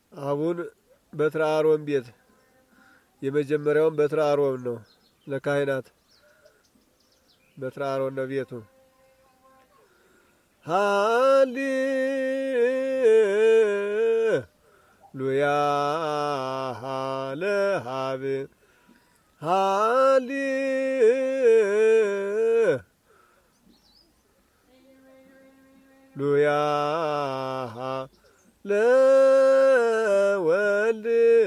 አሁን በትረ አሮን ቤት የመጀመሪያውን በትረ አሮን ነው። ለካህናት በትረ አሮን ነው ቤቱ። ሃሌሉያ ለሃብ ሃሌሉያ ለወልድ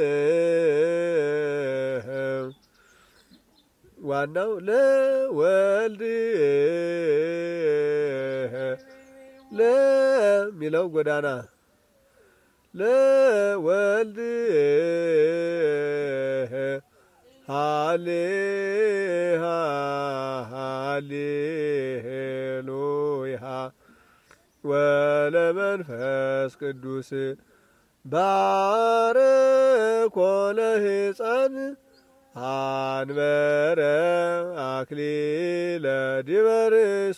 ዋናው ለወልድ ለሚለው ጎዳና ለወልድ ሃሌሉያ ወለመንፈስ ቅዱስ ባረኮ ለሕፃን አንበረ አክሊለ ዲበ ርእሱ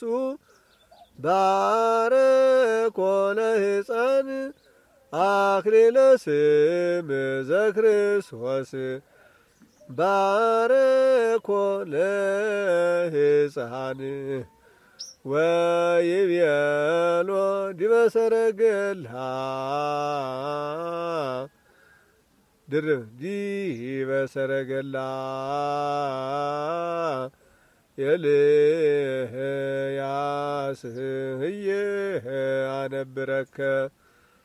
ባረኮ ለሕፃን አክሊለ ስም ዘክርስቶስ ባረኮ ለሕፃን ወይቤሎ ዲበ ሰረገላ ድርብ ዲበ ሰረገላ ኤልያስ ህዬ አነብረከ